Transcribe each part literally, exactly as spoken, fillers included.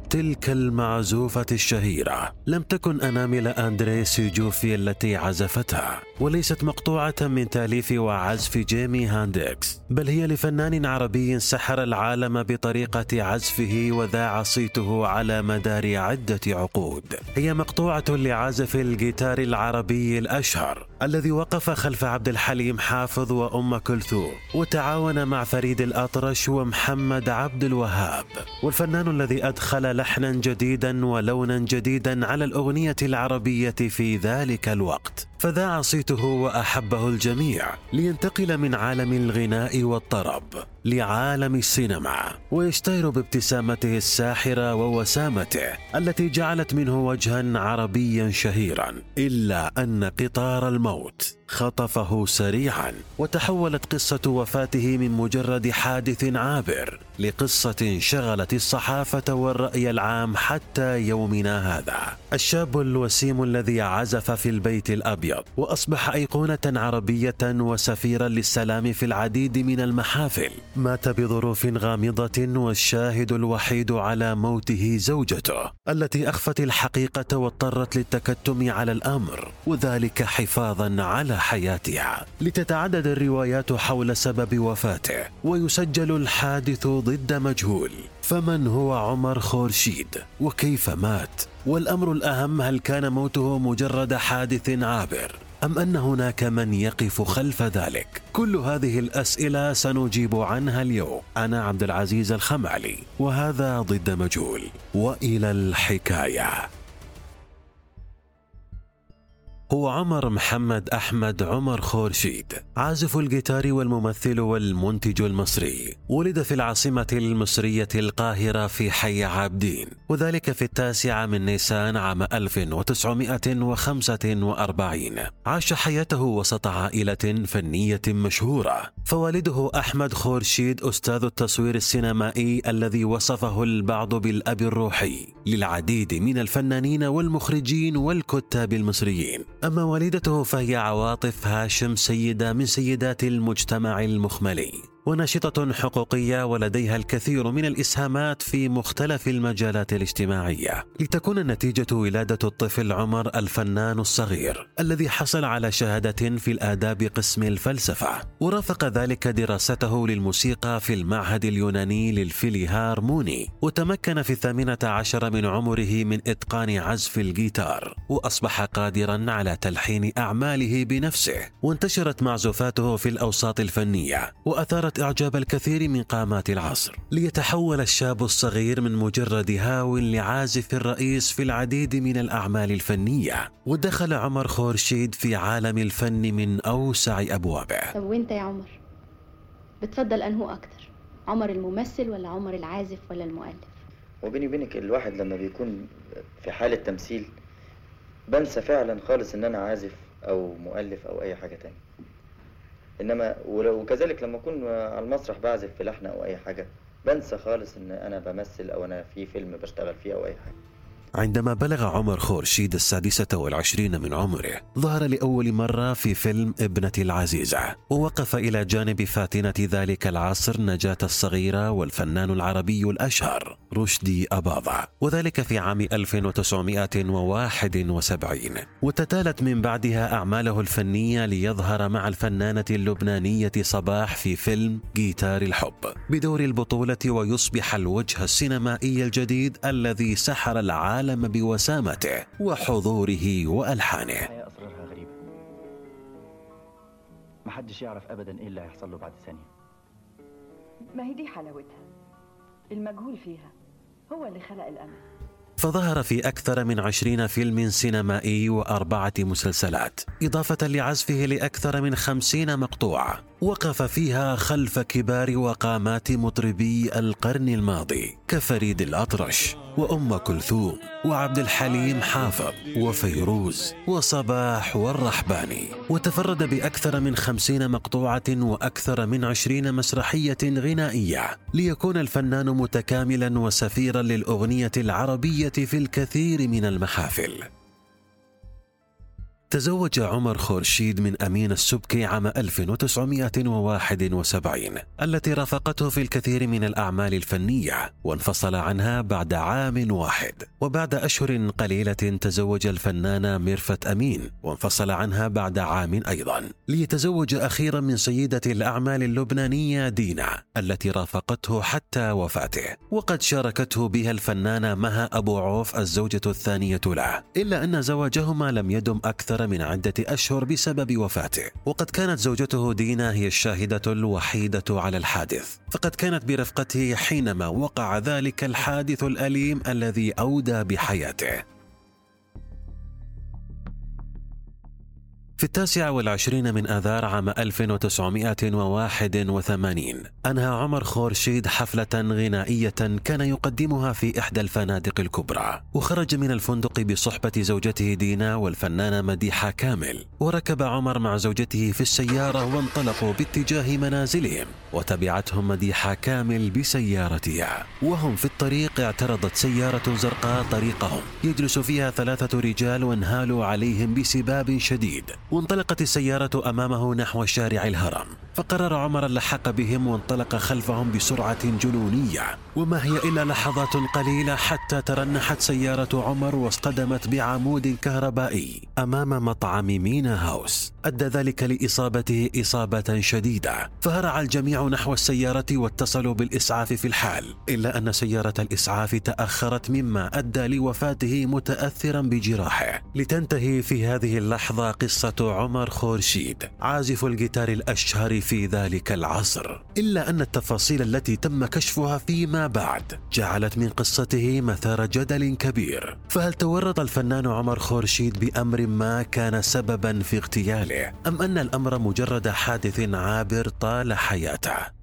تلك المعزوفة الشهيرة لم تكن أنامل أندري سيجوفي التي عزفتها، وليست مقطوعة من تأليف وعزف جيمي هاندكس، بل هي لفنان عربي سحر العالم بطريقة عزفه وذاع صيته على مدار عدة عقود. هي مقطوعة لعازف الجيتار العربي الأشهر الذي وقف خلف عبد الحليم حافظ وأم كلثوم، وتعاون مع فريد الأطرش ومحمد عبد الوهاب، والفنان الذي أدخل لحنا جديدا ولونا جديدا على الأغنية العربية في ذلك الوقت، فذاع صيته وأحبه الجميع، لينتقل من عالم الغناء والطرب لعالم السينما، ويشتهر بابتسامته الساحرة ووسامته التي جعلت منه وجها عربيا شهيرا. إلا أن قطار الموت خطفه سريعا، وتحولت قصة وفاته من مجرد حادث عابر لقصة شغلت الصحافة والرأي العام حتى يومنا هذا. الشاب الوسيم الذي عزف في البيت الأبيض وأصبح أيقونة عربية وسفيرا للسلام في العديد من المحافل، مات بظروف غامضة، والشاهد الوحيد على موته زوجته التي أخفت الحقيقة واضطرت للتكتم على الأمر، وذلك حفاظا على حياتها. لتتعدد الروايات حول سبب وفاته، ويسجل الحادث ضد مجهول. فمن هو عمر خورشيد وكيف مات؟ والأمر الأهم، هل كان موته مجرد حادث عابر أم أن هناك من يقف خلف ذلك؟ كل هذه الأسئلة سنجيب عنها اليوم. أنا عبد العزيز الخمعلي، وهذا ضد مجهول. وإلى الحكاية. هو عمر محمد أحمد عمر خورشيد، عازف الجيتار والممثل والمنتج المصري. ولد في العاصمة المصرية القاهرة في حي عابدين، وذلك في التاسع من نيسان عام ألف وتسعمائة وخمسة وأربعين. عاش حياته وسط عائلة فنية مشهورة، فوالده أحمد خورشيد أستاذ التصوير السينمائي الذي وصفه البعض بالأب الروحي للعديد من الفنانين والمخرجين والكتاب المصريين. أما والدته فهي عواطف هاشم، سيدة من سيدات المجتمع المخملي، وناشطة حقوقية، ولديها الكثير من الإسهامات في مختلف المجالات الاجتماعية، لتكون نتيجة ولادة الطفل عمر الفنان الصغير الذي حصل على شهادة في الآداب قسم الفلسفة، ورافق ذلك دراسته للموسيقى في المعهد اليوناني للفيلهارموني، وتمكن في الثامنة عشر من عمره من إتقان عزف الجيتار، وأصبح قادرا على تلحين أعماله بنفسه، وانتشرت معزوفاته في الأوساط الفنية، وأثارت إعجاب الكثير من قامات العصر، ليتحول الشاب الصغير من مجرد هاو لعازف الرئيس في العديد من الأعمال الفنية. ودخل عمر خورشيد في عالم الفن من أوسع أبوابه. طب وانت يا عمر بتفضل أنه أكتر، عمر الممثل ولا عمر العازف ولا المؤلف؟ وبيني وبينك الواحد لما بيكون في حالة تمثيل بنسى فعلا خالص ان انا عازف او مؤلف او اي حاجة تانية، انما وكذلك لما اكون على المسرح بعزف في لحن او اي حاجة بنسى خالص ان انا بمثل او انا في فيلم بشتغل فيه او اي حاجة. عندما بلغ عمر خورشيد السادسة والعشرين من عمره، ظهر لأول مرة في فيلم ابنة العزيزة، ووقف إلى جانب فاتنة ذلك العصر نجاة الصغيرة والفنان العربي الأشهر رشدي أباظة، وذلك في عام ألف وتسعمائة وواحد وسبعين. وتتالت من بعدها أعماله الفنية ليظهر مع الفنانة اللبنانية صباح في فيلم جيتار الحب بدور البطولة، ويصبح الوجه السينمائي الجديد الذي سحر العالم العالم بوسامته وحضوره وألحانه. الحياة أسرارها غريبة، محدش يعرف أبدا إيه اللي هيحصل له بعد ثانية. ما هي دي حلاوتها، المجهول فيها هو اللي خلق الأمل. فظهر في أكثر من عشرين فيلم سينمائي وأربعة مسلسلات، إضافة لعزفه لأكثر من خمسين مقطوعة، وقف فيها خلف كبار وقامات مطربي القرن الماضي كفريد الأطرش وأم كلثوم وعبد الحليم حافظ وفيروز وصباح والرحباني، وتفرد بأكثر من خمسين مقطوعة وأكثر من عشرين مسرحية غنائية، ليكون الفنان متكاملا وسفيرا للأغنية العربية في الكثير من المحافل. تزوج عمر خورشيد من أمين السبكي عام ألف وتسعمائة وواحد وسبعين التي رافقته في الكثير من الأعمال الفنية، وانفصل عنها بعد عام واحد. وبعد أشهر قليلة تزوج الفنانة ميرفت أمين وانفصل عنها بعد عام أيضا، ليتزوج أخيرا من سيدة الأعمال اللبنانية دينا التي رافقته حتى وفاته، وقد شاركته بها الفنانة مها أبو عوف الزوجة الثانية له، إلا أن زواجهما لم يدم أكثر من عدة أشهر بسبب وفاته. وقد كانت زوجته دينا هي الشاهدة الوحيدة على الحادث، فقد كانت برفقته حينما وقع ذلك الحادث الأليم الذي أودى بحياته. في التاسع والعشرين من آذار عام ألف وتسعمائة وواحد وثمانين أنهى عمر خورشيد حفلة غنائية كان يقدمها في إحدى الفنادق الكبرى، وخرج من الفندق بصحبة زوجته دينا والفنانة مديحة كامل، وركب عمر مع زوجته في السيارة وانطلقوا باتجاه منازلهم، وتبعتهم مديحة كامل بسيارتها. وهم في الطريق اعترضت سيارة زرقاء طريقهم يجلس فيها ثلاثة رجال وانهالوا عليهم بسباب شديد، وانطلقت السيارة أمامه نحو شارع الهرم، فقرر عمر اللحاق بهم وانطلق خلفهم بسرعة جنونية. وما هي إلا لحظات قليلة حتى ترنحت سيارة عمر واصطدمت بعمود كهربائي أمام مطعم مينا هاوس، أدى ذلك لإصابته إصابة شديدة، فهرع الجميع نحو السيارة واتصلوا بالإسعاف في الحال، إلا أن سيارة الإسعاف تأخرت مما أدى لوفاته متأثرا بجراحه. لتنتهي في هذه اللحظة قصة عمر خورشيد عازف الجيتار الأشهر في ذلك العصر، إلا أن التفاصيل التي تم كشفها فيما بعد جعلت من قصته مثار جدل كبير. فهل تورط الفنان عمر خورشيد بأمر ما كان سببا في اغتياله، أم أن الأمر مجرد حادث عابر طال حياته؟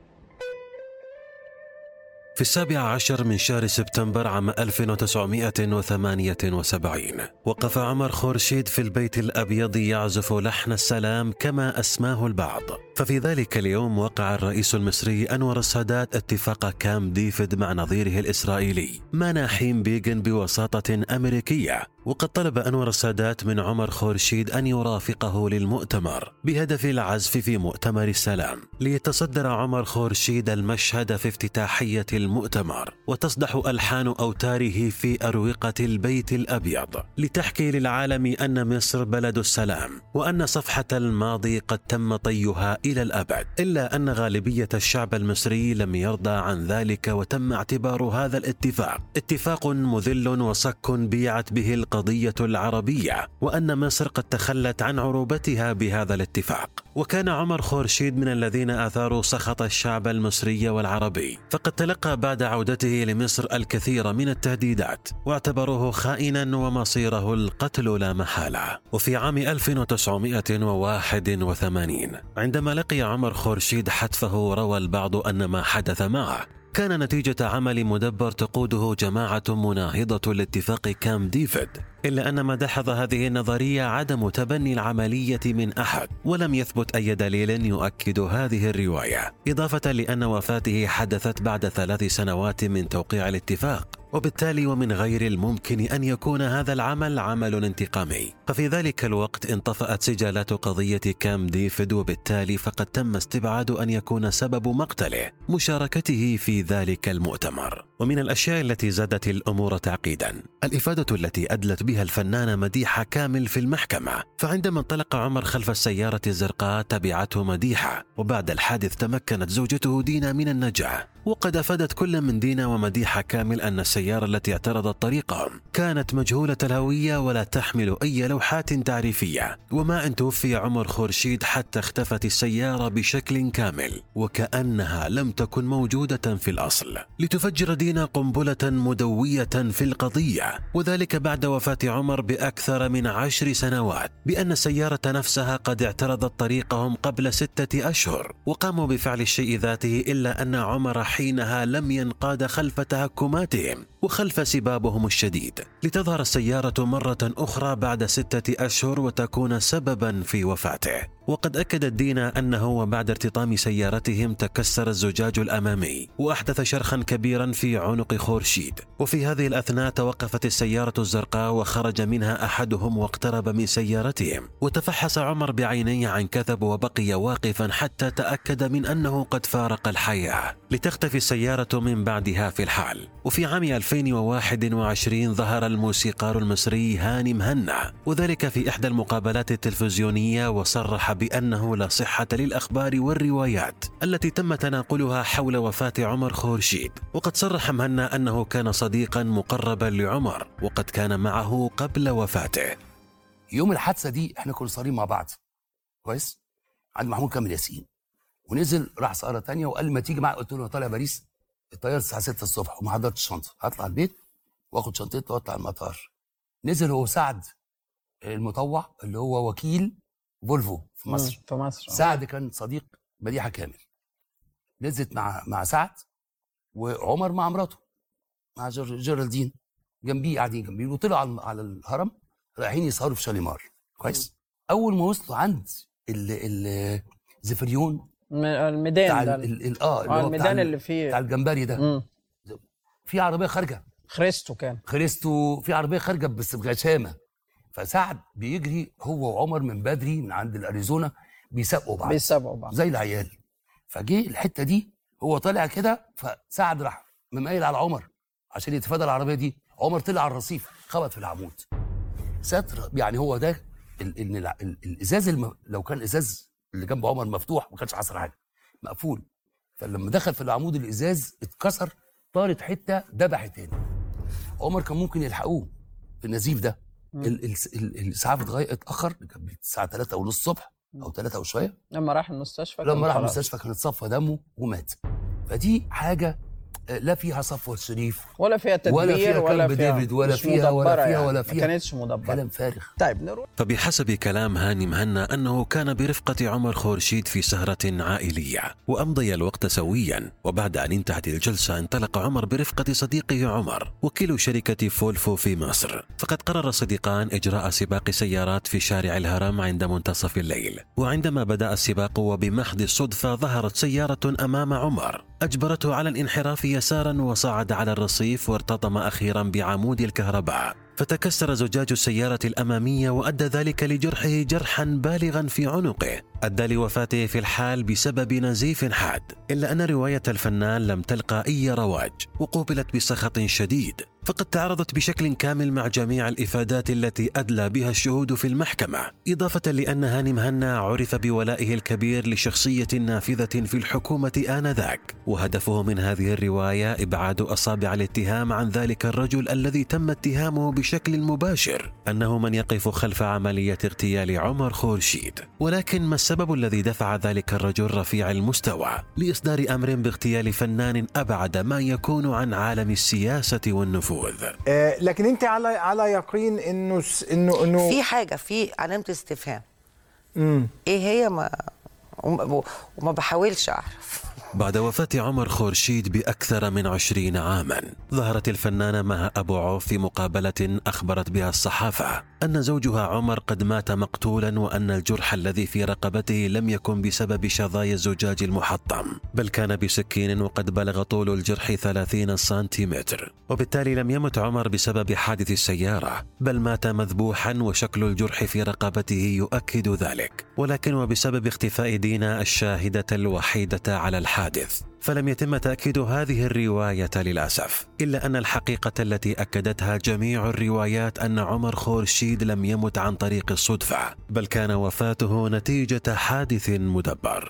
في السابع عشر من شهر سبتمبر عام ألف وتسعمائة وثمانية وسبعين وقف عمر خورشيد في البيت الأبيض يعزف لحن السلام كما أسماه البعض. ففي ذلك اليوم وقع الرئيس المصري أنور السادات اتفاق كامب ديفيد مع نظيره الإسرائيلي مناحيم بيغن بوساطة أمريكية، وقد طلب أنور السادات من عمر خورشيد أن يرافقه للمؤتمر بهدف العزف في مؤتمر السلام. ليتصدر عمر خورشيد المشهد في افتتاحية المؤتمر، وتصدح ألحان أوتاره في أروقة البيت الأبيض لتحكي للعالم أن مصر بلد السلام، وأن صفحة الماضي قد تم طيها إلى الأبد. إلا أن غالبية الشعب المصري لم يرضى عن ذلك، وتم اعتبار هذا الاتفاق اتفاق مذل وصك بيعت به القضية العربية، وأن مصر قد تخلت عن عروبتها بهذا الاتفاق. وكان عمر خورشيد من الذين أثاروا سخط الشعب المصري والعربي، فقد تلقى بعد عودته لمصر الكثير من التهديدات، واعتبروه خائنا ومصيره القتل لا محالة. وفي عام ألف وتسعمائة وواحد وثمانين عندما لقي عمر خورشيد حتفه، روى البعض أن ما حدث معه كان نتيجة عمل مدبر تقوده جماعة مناهضة لاتفاق كامب ديفيد، إلا أن ما دحض هذه النظرية عدم تبني العملية من أحد، ولم يثبت أي دليل يؤكد هذه الرواية، إضافة لأن وفاته حدثت بعد ثلاث سنوات من توقيع الاتفاق، وبالتالي ومن غير الممكن أن يكون هذا العمل عمل انتقامي. ففي ذلك الوقت انطفأت سجالات قضية كامب ديفيد، وبالتالي فقد تم استبعاد أن يكون سبب مقتله مشاركته في ذلك المؤتمر. ومن الأشياء التي زادت الأمور تعقيدا الإفادة التي أدلت بها الفنانة مديحة كامل في المحكمة، فعندما انطلق عمر خلف السيارة الزرقاء تبعته مديحة، وبعد الحادث تمكنت زوجته دينا من النجاة. وقد أفادت كل من دينا ومديحة كامل أن السيارة التي اعترضت طريقهم كانت مجهولة الهوية ولا تحمل أي لوحات تعريفية، وما أن توفي عمر خورشيد حتى اختفت السيارة بشكل كامل وكأنها لم تكن موجودة في الأصل، لتفجر دينا قنبلة مدوية في القضية، وذلك بعد وفاة عمر بأكثر من عشر سنوات، بأن السيارة نفسها قد اعترضت طريقهم قبل ستة أشهر وقاموا بفعل الشيء ذاته، إلا أن عمر حينها لم ينقاد خلف تهكماتهم، وخلف سبابهم الشديد، لتظهر السيارة مرة أخرى بعد ستة أشهر وتكون سببا في وفاته. وقد أكدت دينا أنه وبعد ارتطام سيارتهم تكسر الزجاج الأمامي وأحدث شرخا كبيرا في عنق خورشيد. وفي هذه الأثناء توقفت السيارة الزرقاء وخرج منها أحدهم واقترب من سيارتهم، وتفحص عمر بعينيه عن كثب وبقي واقفا حتى تأكد من أنه قد فارق الحياة، لتختفي السيارة من بعدها في الحال. وفي عام ألفين وواحد وعشرين ظهر الموسيقار المصري هاني مهنا، وذلك في إحدى المقابلات التلفزيونية، وصرح بأنه لا صحة للأخبار والروايات التي تم تناقلها حول وفاة عمر خورشيد. وقد صرح مهنا أنه كان صديقا مقربا لعمر، وقد كان معه قبل وفاته. يوم الحادثة دي احنا كنا صارين مع بعض كويس عند محمود كامل ياسين، ونزل راح سهرة تانية وقال ما تيجي معي. قلت له طالع باريس، الطيارة الساعة ستة الصبح وما حضرتش الشنطة، هطلع البيت واخد شنطتي واطلع المطار. نزل هو سعد المطوع اللي هو وكيل فولفو في مصر. في مصر سعد كان صديق مديحة كامل. نزلت مع مع سعد وعمر مع مراته مع جيرالدين جنبيه، قاعدين جنبيه، وطلعوا على, على الهرم رايحين يسهروا في شاليمار كويس. اول ما وصلوا عند الزفريون الميدان ده ال اه اللي هو الميدان اللي فيه بتاع الجمبري ده، مم. في عربيه خارجه خريستو كان خريستو في عربيه خارجه بس بغشامه، فسعد بيجري هو وعمر من بدري من عند الاريزونا بيسابقوا بعض بيسابقوا بعض زي العيال. فجه الحته دي هو طالع كده، فسعد راح مميل على عمر عشان يتفادى العربيه دي. عمر طلع على الرصيف خبط في العمود ستر. يعني هو ده ال ال ال الازاز الم... لو كان ازاز اللي جنب عمر مفتوح ما كانش حصل حاجه، مقفول. فلما دخل في العمود الازاز اتكسر، طارت حته دبحت تاني. عمر كان ممكن يلحقوه في النزيف ده. الاسعاف اتغير اتاخر، كان الساعه ثلاثة ونص الصبح او ثلاثة وشويه. لما راح المستشفى لما راح المستشفى كان اتصفى دمه ومات. فدي حاجه لا فيها صفوة شريف ولا فيها تدبير ولا فيها ولا كلب فيها ديفيد ولا فيها ولا فيها يعني. ولا فيها ما كانتش مدبرة، كلام فارغ. طيب نروح. فبحسب كلام هاني مهنا أنه كان برفقة عمر خورشيد في سهرة عائلية وأمضي الوقت سويا، وبعد أن انتهت الجلسة انطلق عمر برفقة صديقه عمر وكيل شركة فولفو في مصر. فقد قرر الصديقان إجراء سباق سيارات في شارع الهرم عند منتصف الليل. وعندما بدأ السباق وبمحض الصدفة ظهرت سيارة أمام عمر أجبرته على الانحراف يسارا وصعد على الرصيف وارتطم أخيرا بعمود الكهرباء، فتكسر زجاج السيارة الأمامية وأدى ذلك لجرحه جرحا بالغا في عنقه أدى لوفاته في الحال بسبب نزيف حاد. إلا أن رواية الفنان لم تلقى أي رواج وقوبلت بسخط شديد، فقد تعرضت بشكل كامل مع جميع الإفادات التي أدلى بها الشهود في المحكمة، إضافة لأن هاني مهنا عرف بولائه الكبير لشخصية نافذة في الحكومة آنذاك، وهدفه من هذه الرواية إبعاد أصابع الاتهام عن ذلك الرجل الذي تم اتهامه بشكل مباشر أنه من يقف خلف عملية اغتيال عمر خورشيد. ولكن ما السبب الذي دفع ذلك الرجل رفيع المستوى لإصدار أمر باغتيال فنان أبعد ما يكون عن عالم السياسة والنفوذ؟ آه لكن انت على على يقين انه انه انه في حاجه، في علامه استفهام. امم ايه هي؟ ما وما بحاولش اعرف. بعد وفاة عمر خورشيد بأكثر من عشرين عاما، ظهرت الفنانة مها أبو عوف في مقابلة أخبرت بها الصحافة أن زوجها عمر قد مات مقتولا، وأن الجرح الذي في رقبته لم يكن بسبب شظايا الزجاج المحطم، بل كان بسكين وقد بلغ طول الجرح ثلاثين سنتيمتر، وبالتالي لم يمت عمر بسبب حادث السيارة، بل مات مذبوحا، وشكل الجرح في رقبته يؤكد ذلك. ولكن وبسبب اختفاء دينا الشاهدة الوحيدة على الحادث فلم يتم تأكيد هذه الرواية للأسف. إلا أن الحقيقة التي أكدتها جميع الروايات أن عمر خورشيد لم يمت عن طريق الصدفة، بل كان وفاته نتيجة حادث مدبر.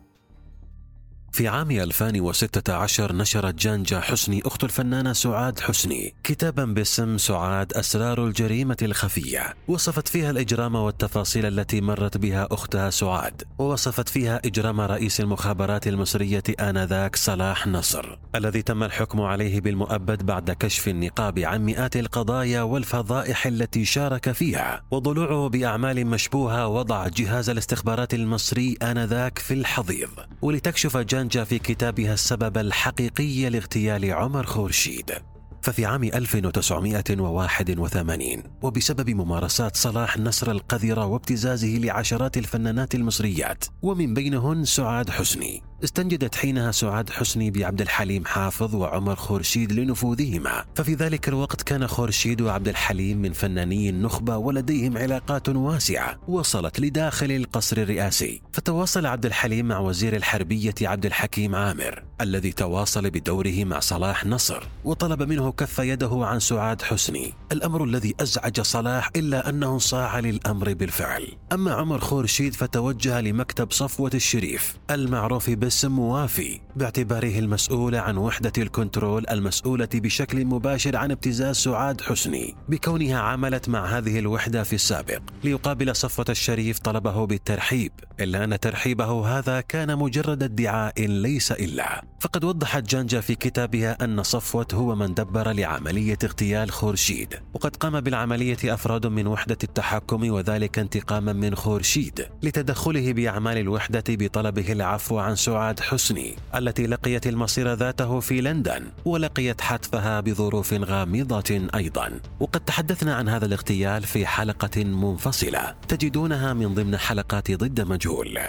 في عام ألفين وستة عشر نشرت جانجا حسني أخت الفنانة سعاد حسني كتابا باسم سعاد أسرار الجريمة الخفية، وصفت فيها الإجرام والتفاصيل التي مرت بها أختها سعاد، ووصفت فيها إجرام رئيس المخابرات المصرية آنذاك صلاح نصر الذي تم الحكم عليه بالمؤبد بعد كشف النقاب عن مئات القضايا والفضائح التي شارك فيها، وضلوعه بأعمال مشبوهة وضع جهاز الاستخبارات المصري آنذاك في الحضيض. ولتكشف جانجا في كتابها السبب الحقيقي لاغتيال عمر خورشيد. ففي عام ألف وتسعمائة وواحد وثمانين وبسبب ممارسات صلاح نصر القذرة وابتزازه لعشرات الفنانات المصريات ومن بينهن سعاد حسني، استنجدت حينها سعاد حسني بعبد الحليم حافظ وعمر خورشيد لنفوذهما. ففي ذلك الوقت كان خورشيد وعبد الحليم من فناني النخبة ولديهم علاقات واسعة وصلت لداخل القصر الرئاسي. فتواصل عبد الحليم مع وزير الحربية عبد الحكيم عامر الذي تواصل بدوره مع صلاح نصر وطلب منه كف يده عن سعاد حسني، الأمر الذي أزعج صلاح إلا أنه انصاع للأمر بالفعل. أما عمر خورشيد فتوجه لمكتب صفوة الشريف المعروف باسم موافي باعتباره المسؤول عن وحدة الكنترول المسؤولة بشكل مباشر عن ابتزاز سعاد حسني بكونها عملت مع هذه الوحدة في السابق. ليقابل صفوة الشريف طلبه بالترحيب، إلا أن ترحيبه هذا كان مجرد ادعاء ليس إلا. فقد وضحت جانجا في كتابها أن صفوة هو من دبر لعملية اغتيال خورشيد، وقد قام بالعملية أفراد من وحدة التحكم وذلك انتقاما من خورشيد لتدخله بأعمال الوحدة بطلبه العفو عن سعاد حسني التي لقيت المصير ذاته في لندن ولقيت حتفها بظروف غامضة أيضا. وقد تحدثنا عن هذا الاغتيال في حلقة منفصلة تجدونها من ضمن حلقات ضد مجهول.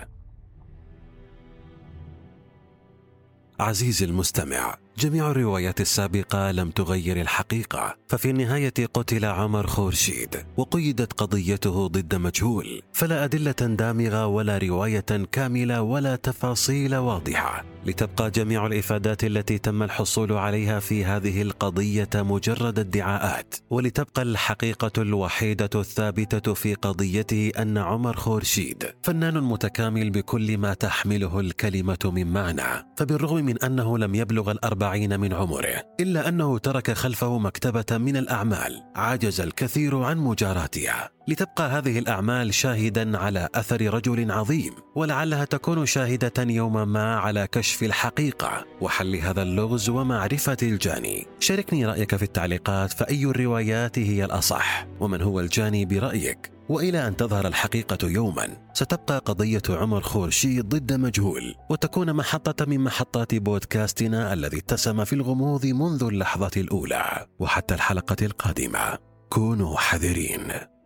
عزيزي المستمع، جميع الروايات السابقة لم تغير الحقيقة، ففي النهاية قتل عمر خورشيد وقيدت قضيته ضد مجهول، فلا أدلة دامغة ولا رواية كاملة ولا تفاصيل واضحة، لتبقى جميع الإفادات التي تم الحصول عليها في هذه القضية مجرد ادعاءات، ولتبقى الحقيقة الوحيدة الثابتة في قضيته أن عمر خورشيد فنان متكامل بكل ما تحمله الكلمة من معنى. فبالرغم من أنه لم يبلغ الأربعين من عمره إلا أنه ترك خلفه مكتبة من الأعمال عجز الكثير عن مجاراتها، لتبقى هذه الأعمال شاهدا على أثر رجل عظيم، ولعلها تكون شاهدة يوما ما على كشف الحقيقة وحل هذا اللغز ومعرفة الجاني. شاركني رأيك في التعليقات، فأي الروايات هي الأصح؟ ومن هو الجاني برأيك؟ وإلى أن تظهر الحقيقة يوما ستبقى قضية عمر خورشيد ضد مجهول وتكون محطة من محطات بودكاستنا الذي اتسم في الغموض منذ اللحظة الأولى. وحتى الحلقة القادمة كونوا حذرين.